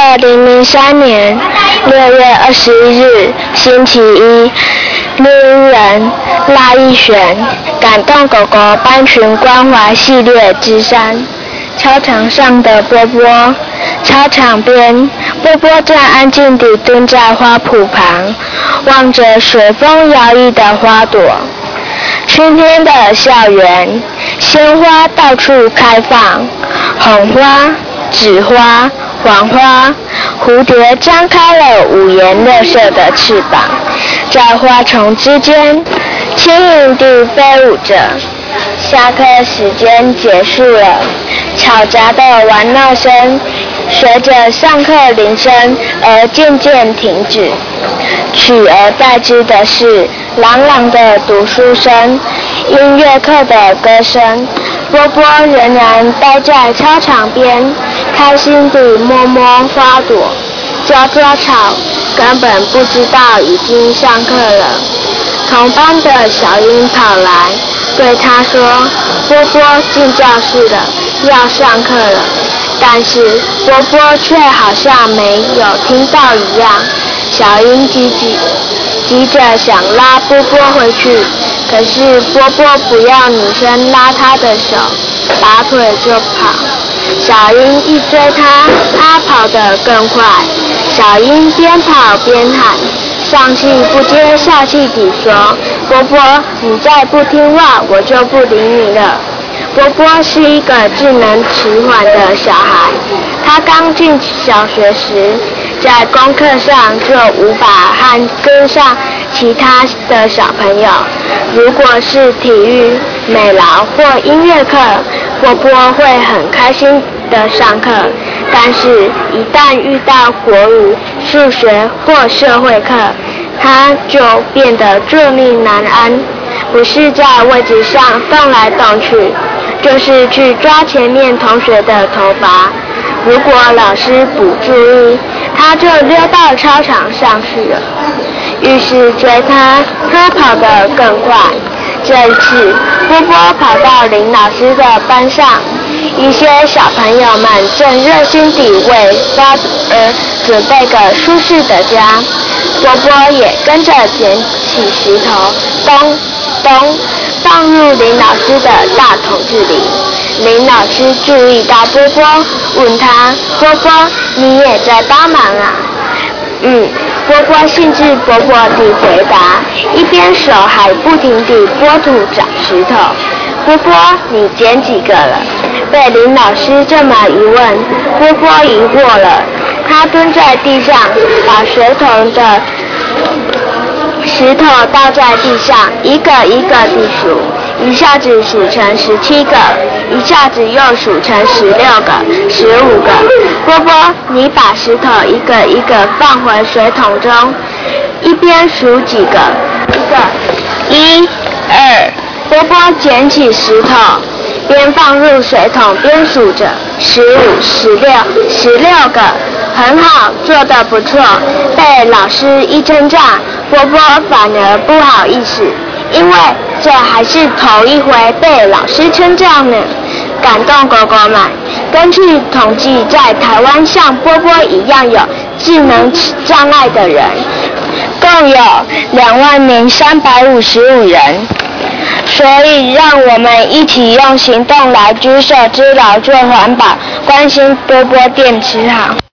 2003年6月21日星期一，录音人赖逸璇，感动狗狗班群关怀系列之3。操场上的波波。操场边，波波正安静地蹲在花圃旁，望着随风摇曳的花朵。春天的校园，鲜花到处开放，红花、紫花、黄花，蝴蝶张开了五颜六色的翅膀，在花丛之间轻盈地飞舞着。下课时间结束了，嘈杂的玩闹声随着上课铃声而渐渐停止，取而代之的是朗朗的读书声、音乐课的歌声。波波仍然待在操场边，开心地摸摸花朵，抓抓草，根本不知道已经上课了。同班的小英跑来对他说：“波波进教室了，要上课了。”但是波波却好像没有听到一样。小英急着想拉波波回去，可是波波不要女生拉他的手，拔腿就跑。小英一追他，他跑得更快。小英边跑边喊，上气不接下气地说：“波波，你再不听话，我就不理你了。”波波是一个智能迟缓的小孩，他刚进小学时，在功课上就无法跟上其他的小朋友。如果是体育、美劳或音乐课，波波会很开心的上课，但是一旦遇到国语、数学或社会课，他就变得坐立难安，不是在位置上动来动去，就是去抓前面同学的头发。如果老师不注意，他就溜到操场上去了。于是追他跑得更快。这一次，波波跑到林老师的班上，一些小朋友们正热心地为他准备个舒适的家。波波也跟着捡起石头，咚咚放入林老师的大桶子里。林老师注意到波波，问他：“波波，你也在帮忙啊？”波波兴致勃勃地回答，一边手还不停地拨土找石头。波波，你捡几个了？被林老师这么一问，波波疑惑了。他蹲在地上，把水桶的石头倒在地上，一个一个地数，一下子数成17个，一下子又数成16个、15个。波波，你把石头一个一个放回水桶中，一边数几个？1、2。波波捡起石头，边放入水桶边数着，15、16个，很好，做得不错。被老师一称赞，波波反而不好意思，因为这还是头一回被老师称赞呢。感动狗狗们，根据统计，在台湾像波波一样有智能障碍的人，共有20355人。所以让我们一起用行动来举手之劳，做环保，关心波波电池好。